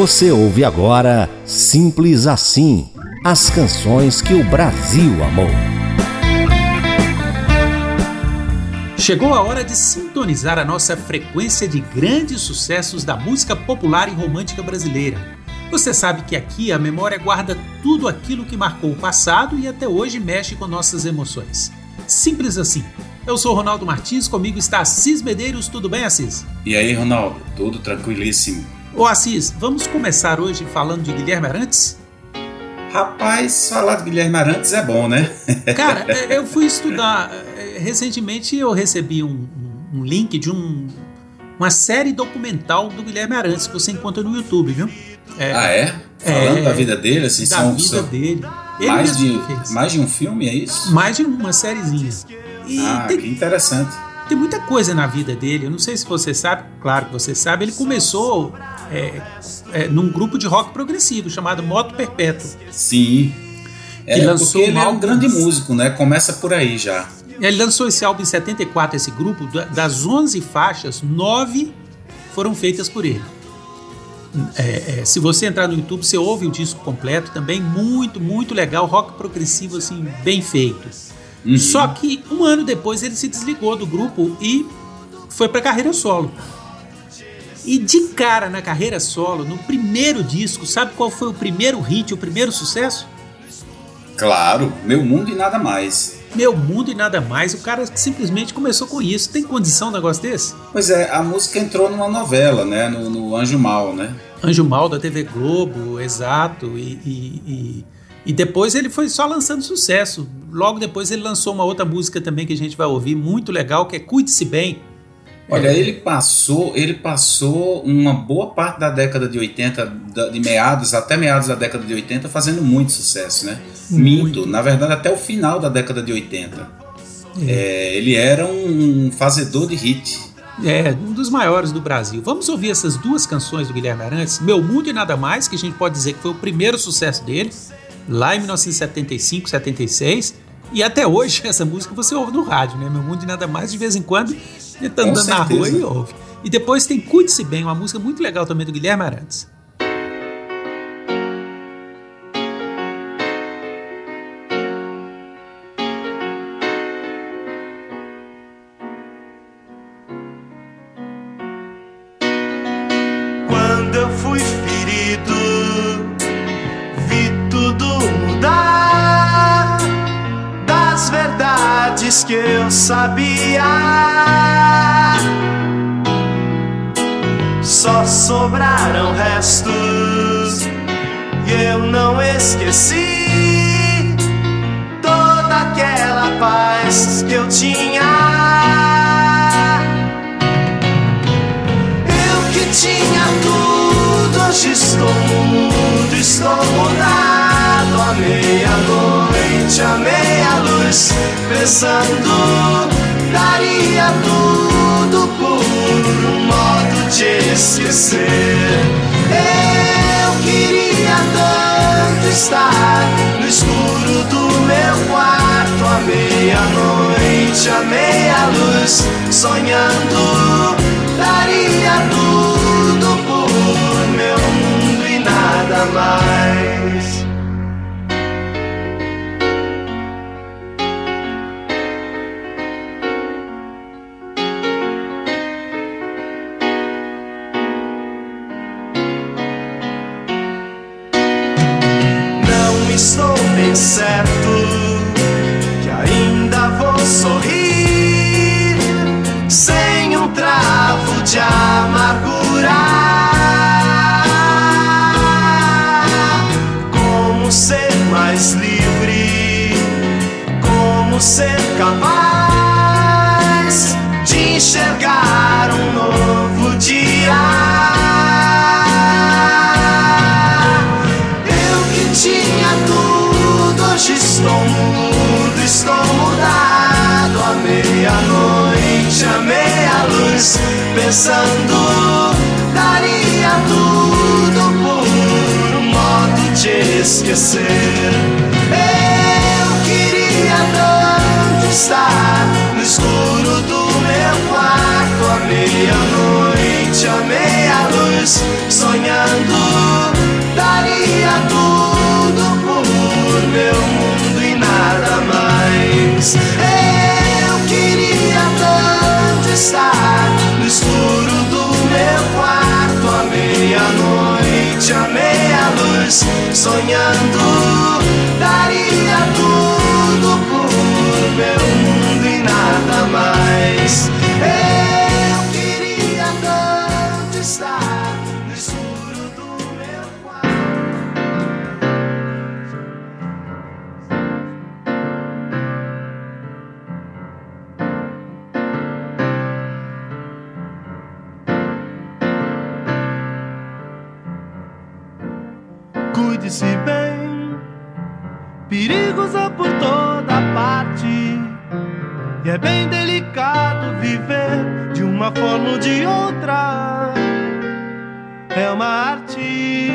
Você ouve agora Simples Assim, as canções que o Brasil amou. Chegou a hora de sintonizar a nossa frequência de grandes sucessos da música popular e romântica brasileira. Você sabe que aqui a memória guarda tudo aquilo que marcou o passado e até hoje mexe com nossas emoções. Simples assim. Eu sou Ronaldo Martins, comigo está Assis Medeiros. Tudo bem, Assis? E aí, Ronaldo? Tudo tranquilíssimo. Ô Assis, vamos começar hoje falando de Guilherme Arantes? Rapaz, falar de Guilherme Arantes é bom, né? Cara, eu fui estudar. Recentemente eu recebi um link de uma série documental do Guilherme Arantes que você encontra no YouTube, viu? Falando da vida dele, assim, da vida dele. Mais de um filme, é isso? Mais de uma sériezinha. Que interessante. Tem muita coisa na vida dele. Eu não sei se você sabe, claro que você sabe. Ele começou num grupo de rock progressivo chamado Moto Perpétuo. Sim. Porque ele é um grande músico, né? Começa por aí já. Ele lançou esse álbum em 74, esse grupo. Das 11 faixas, 9 foram feitas por ele. Se você entrar no YouTube, você ouve o disco completo também. Muito, muito legal. Rock progressivo, assim, bem feito. Uhum. Só que um ano depois ele se desligou do grupo e foi para carreira solo. E de cara na carreira solo, no primeiro disco, sabe qual foi o primeiro hit, o primeiro sucesso? Claro, Meu Mundo e Nada Mais. Meu Mundo e Nada Mais, o cara simplesmente começou com isso. Tem condição um negócio desse? Pois é, a música entrou numa novela, né? No Anjo Mal, né? Anjo Mal da TV Globo, exato. E depois ele foi só lançando sucesso. Logo depois ele lançou uma outra música também que a gente vai ouvir, muito legal, que é Cuide-se Bem. Olha, ele passou uma boa parte da década de 80, até meados da década de 80, fazendo muito sucesso, né? Minto, na verdade até o final da década de 80. Ele era um fazedor de hit. Um dos maiores do Brasil. Vamos ouvir essas duas canções do Guilherme Arantes, Meu Mundo e Nada Mais, que a gente pode dizer que foi o primeiro sucesso dele, lá em 1975, 76, e até hoje essa música você ouve no rádio, né? Meu Mundo e Nada Mais, de vez em quando, ele tá andando na rua e ouve. E depois tem Cuide-se Bem, uma música muito legal também do Guilherme Arantes. Quando eu fui ferido, vi tudo mudar, das verdades que eu sabia, só sobraram restos e eu não esqueci toda aquela paz que eu tinha. Eu que tinha tudo, hoje estou mudo, estou mudado. À meia-noite, à meia-luz, pensando, daria tudo por um modo de esquecer. Eu queria tanto estar no escuro do meu quarto, à meia-noite, à meia-luz, sonhando, daria tudo por meu mundo e nada mais. Estou bem certo que ainda vou sorrir sem um travo de amargura. Como ser mais livre, como ser capaz de enxergar um novo dia. Hoje estou mudo, estou mudado. À meia-noite, à meia-luz, pensando, daria tudo por um modo de esquecer. Eu queria tanto estar no escuro do meu quarto, à meia-noite, à meia-luz, sonhando, meu mundo e nada mais. Eu queria tanto estar no escuro do meu quarto, à meia-noite, à meia-luz, sonhando, daria tudo por meu mundo e nada mais. Eu queria tanto estar no escuro do meu quarto. Cuide-se bem, perigos há por toda parte, e é bem delicado viver de uma forma ou de outra. É uma arte,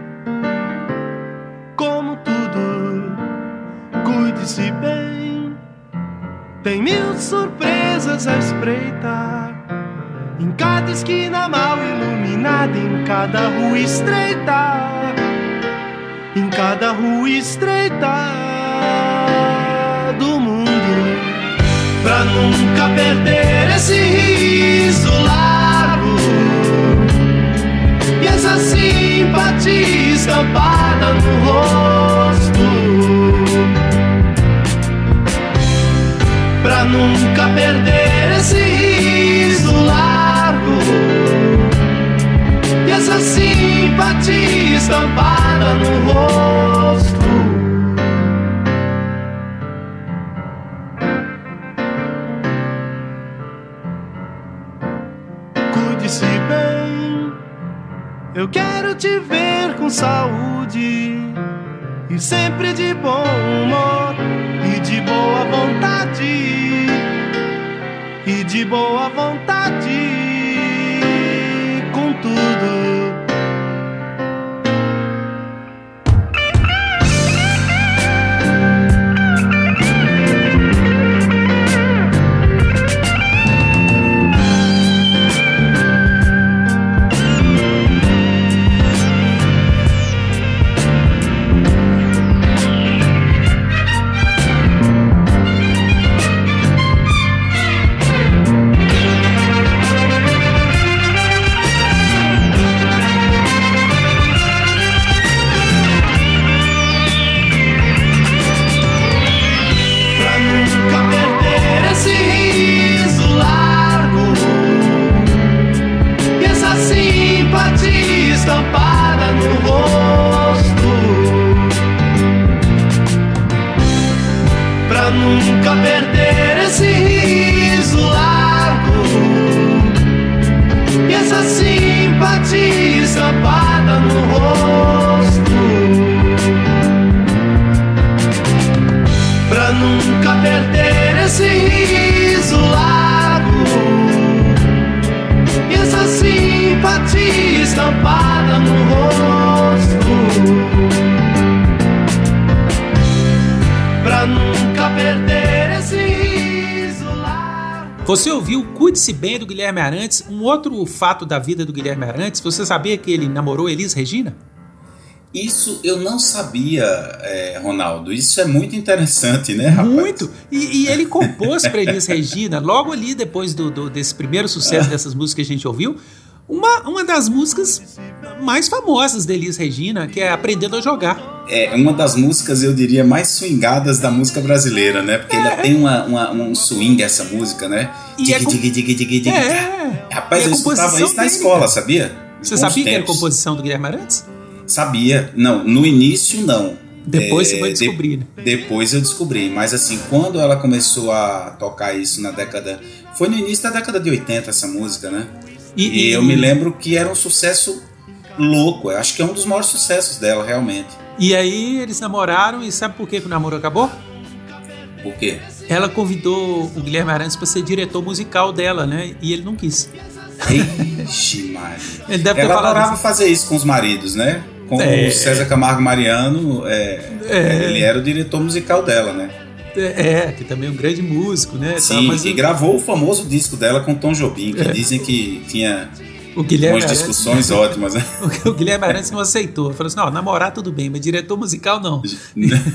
como tudo. Cuide-se bem, tem mil surpresas à espreita, em cada esquina mal iluminada, em cada rua estreita, em cada rua estreita do mundo. Pra nunca perder esse riso largo e essa simpatia estampada no rosto. Pra nunca perder esse riso largo e essa simpatia estampada no rosto. Cuide-se bem, eu quero te ver com saúde e sempre de bom humor e de boa vontade, e de boa vontade com tudo. Estampada no rosto, pra nunca perder esse riso largo e essa simpatia estampada no rosto, pra nunca perder esse riso largo e essa simpatia estampada no rosto, pra nunca perder esse riso largo. Você ouviu Cuide-se Bem do Guilherme Arantes? Um outro fato da vida do Guilherme Arantes, você sabia que ele namorou Elis Regina? Isso eu não sabia, Ronaldo. Isso é muito interessante, né, rapaz? Muito! E ele compôs para Elis Regina, logo ali depois desse primeiro sucesso dessas músicas que a gente ouviu, uma das músicas mais famosas da Elis Regina, que é Aprendendo a Jogar. É uma das músicas, eu diria, mais swingadas da música brasileira, né? Porque ela tem um swing, essa música, né? Rapaz, eu escutava isso na escola, sabia? Você sabia que era composição do Guilherme Arantes? Sabia. Não, no início não. Depois você foi descobrir, né? Depois eu descobri. Mas assim, quando ela começou a tocar isso na década... Foi no início da década de 80 essa música, né? E eu me lembro que era um sucesso louco. Eu acho que é um dos maiores sucessos dela, realmente. E aí eles namoraram, e sabe por que o namoro acabou? Por quê? Ela convidou o Guilherme Arantes para ser diretor musical dela, né? E ele não quis. Ixi, Maria. Ela adorava fazer isso com os maridos, né? Com o César Camargo Mariano, ele era o diretor musical dela, né? Que também é um grande músico, né? Sim, e gravou o famoso disco dela com Tom Jobim, que dizem que tinha umas discussões ótimas, né? O Guilherme Arantes não aceitou. Falou assim, não, namorar tudo bem, mas diretor musical não.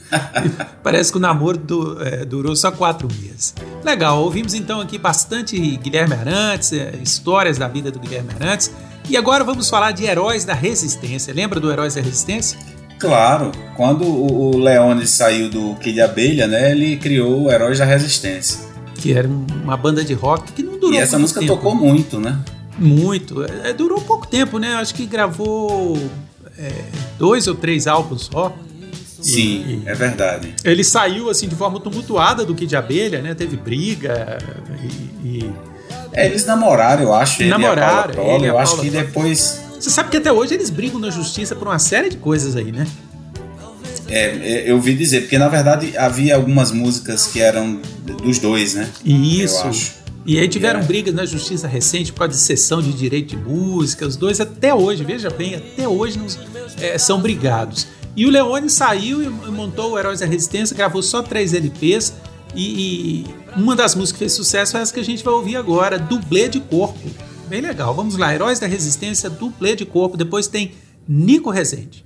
Parece que o namoro durou só 4 meses. Legal, ouvimos então aqui bastante Guilherme Arantes, histórias da vida do Guilherme Arantes. E agora vamos falar de Heróis da Resistência. Lembra do Heróis da Resistência? Claro, quando o Leone saiu do Kid Abelha, né, ele criou o Heróis da Resistência. Que era uma banda de rock que não durou muito tempo. E essa música tocou muito, né? Muito. Durou pouco tempo, né? Acho que gravou 2 ou 3 álbuns só. Sim, é verdade. Ele saiu assim de forma tumultuada do Kid Abelha, né? Teve briga eles namoraram, eu acho. Namoraram. Eu acho que depois... Você sabe que até hoje eles brigam na justiça por uma série de coisas aí, né? Eu ouvi dizer, porque na verdade havia algumas músicas que eram dos dois, né? Isso. Eu acho. E aí tiveram brigas na justiça recente por causa de cessão de direito de música. Os dois até hoje, veja bem, até hoje são brigados. E o Leone saiu e montou o Heróis da Resistência, gravou só 3 LPs. E uma das músicas que fez sucesso é essa que a gente vai ouvir agora, Dublê de Corpo. Bem legal, vamos lá, Heróis da Resistência, Dublê de Corpo. Depois tem Nico Rezende.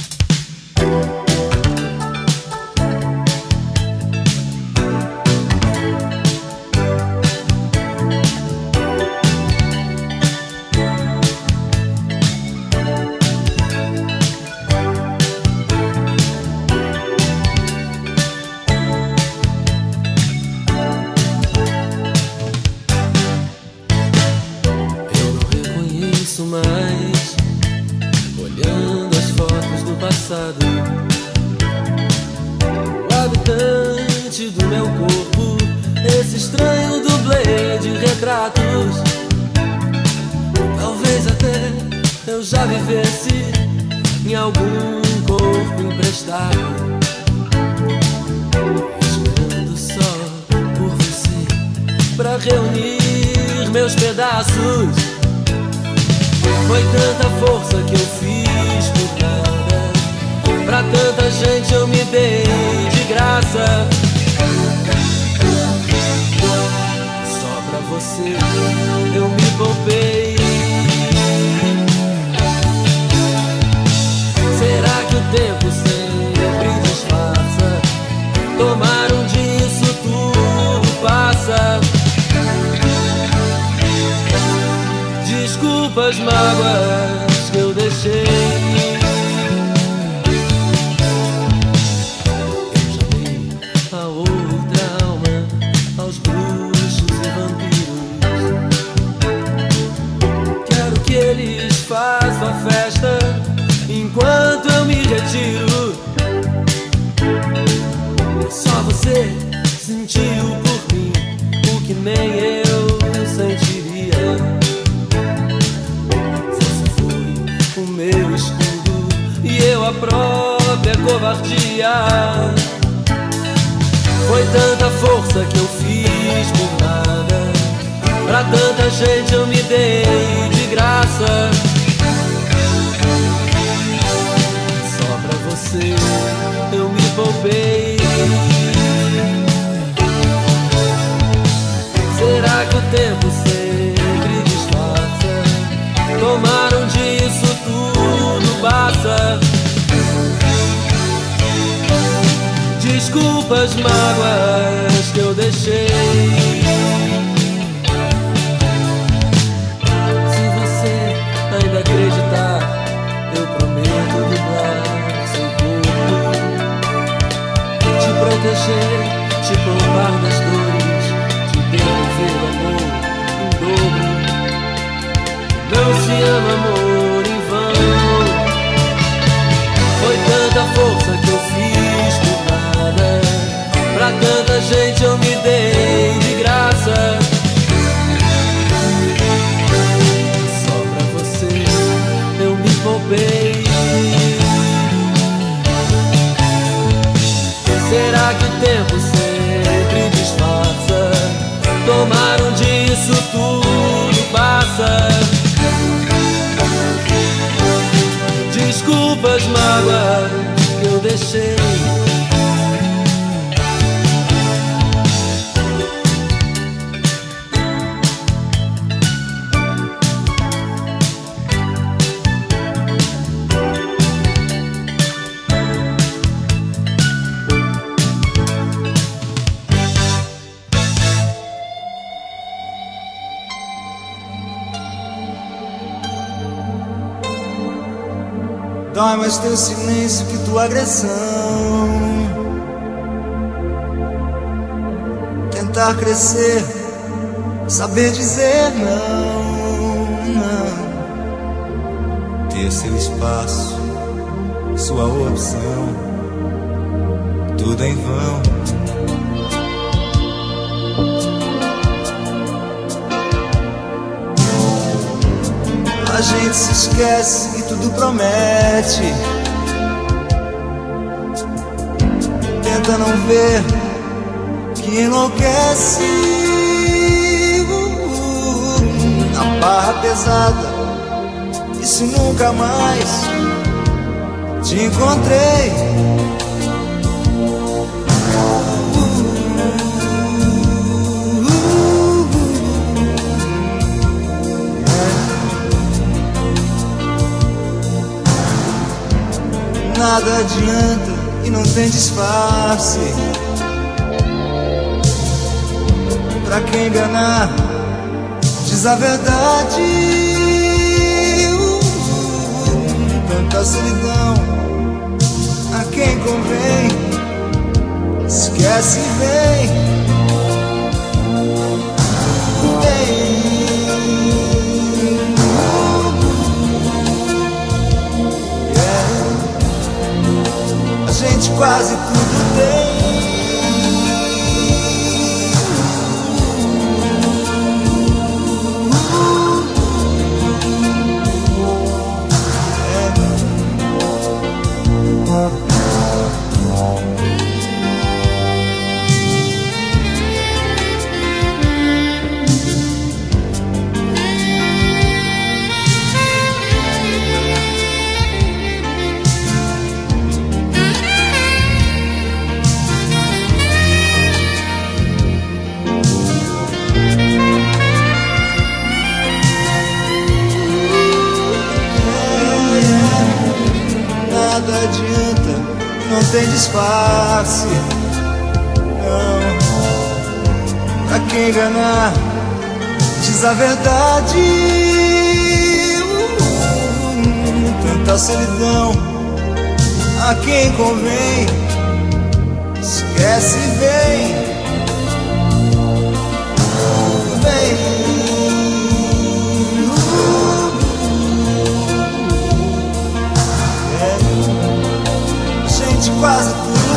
O habitante do meu corpo, esse estranho dublê de retratos. Talvez até eu já vivesse em algum corpo emprestado, esperando só por você pra reunir meus pedaços. Foi tanta força que eu fiz por nada, pra tanta gente eu me dei de graça. Só pra você eu me poupei. Será que o tempo sempre disfarça? Tomaram disso, tudo passa. Desculpa as mágoas que eu deixei. Eu já dei a outra alma aos bruxos e vampiros. Quero que eles façam a festa enquanto eu me retiro. Só você sentiu por mim o que nem eu sentiria. O meu escudo e eu a própria covardia. Foi tanta força que eu fiz por nada, pra tanta gente eu me dei de graça. Só pra você eu me poupei. Será que o tempo sempre disfarça? Tomaram disso, tudo passa. Desculpa as mágoas que eu deixei. Se você ainda acreditar, eu prometo dublar seu corpo, te proteger, te poupar das dores, te devolver o amor em dobro. Não se ama amor em vão. Foi tanta força que eu fiz por nada, pra tanta gente eu me dei de graça. Só pra você eu me poupei. Será que o tempo sempre disfarça? Tomaram disso, tudo passa. Desculpa as mágoas que eu deixei. Dói mais teu silêncio que tua agressão. Tentar crescer, saber dizer não, não. Ter seu espaço, sua opção, tudo em vão. A gente se esquece e tudo promete. Tenta não ver que enlouquece. A barra pesada, e se nunca mais te encontrei. Nada adianta e não tem disfarce. Pra quem enganar, diz a verdade. Tanta solidão, a quem convém, esquece e vem. A gente quase tudo tem. Nada adianta, não tem disfarce. Não, pra quem enganar, diz a verdade. Tanta solidão, a quem convém, esquece e vem. Quase tudo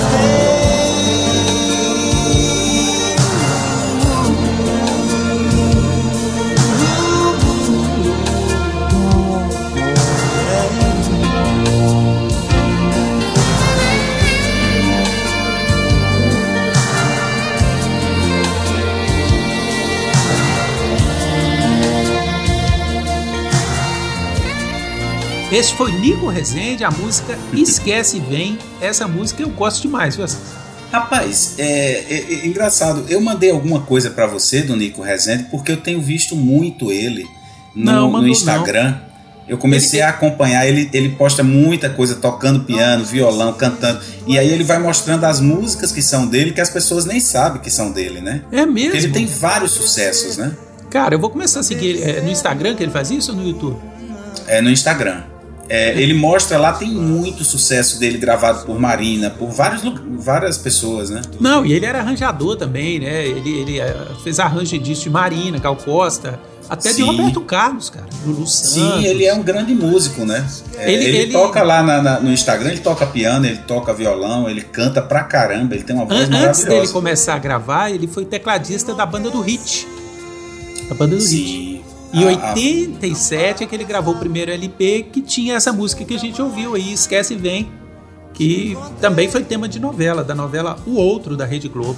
Esse foi Nico Rezende, a música Esquece e Vem. Essa música eu gosto demais, viu? Rapaz, é engraçado. Eu mandei alguma coisa pra você do Nico Rezende porque eu tenho visto muito ele no Instagram. Não. Eu comecei a acompanhar, ele posta muita coisa, tocando piano, violão, cantando. E aí ele vai mostrando as músicas que são dele, que as pessoas nem sabem que são dele, né? É mesmo? Porque ele tem vários sucessos, né? Cara, eu vou começar a seguir ele no Instagram, que ele faz isso, ou no YouTube? É, no Instagram. Ele mostra lá, tem muito sucesso dele gravado por Marina, por várias pessoas, né? Não, e ele era arranjador também, né? Ele fez arranjo disso de Marina, Gal Costa, até de Roberto Carlos, cara, Lulu Santos. Sim, ele é um grande músico, né? Ele toca lá no Instagram, ele toca piano, ele toca violão, ele canta pra caramba, ele tem uma voz maravilhosa. Antes dele começar a gravar, ele foi tecladista da banda do Hit. Da banda do Hit. Em 87 é que ele gravou o primeiro LP que tinha essa música que a gente ouviu aí, Esquece e Vem, que também foi tema de novela, da novela O Outro, da Rede Globo.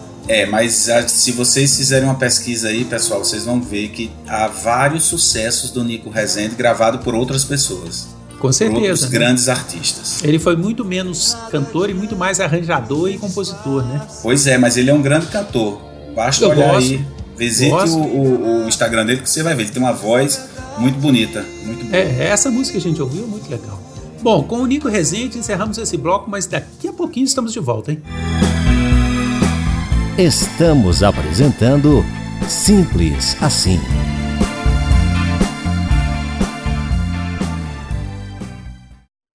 Mas se vocês fizerem uma pesquisa aí, pessoal, vocês vão ver que há vários sucessos do Nico Rezende gravado por outras pessoas. Com certeza. Por outros grandes artistas. Ele foi muito menos cantor e muito mais arranjador e compositor, né? Pois é, mas ele é um grande cantor. Basta olhar aí. Visite o Instagram dele que você vai ver. Ele tem uma voz muito bonita, muito boa. Essa música que a gente ouviu é muito legal. Bom, com o Nico Rezende encerramos esse bloco, mas daqui a pouquinho estamos de volta, hein? Estamos apresentando Simples Assim.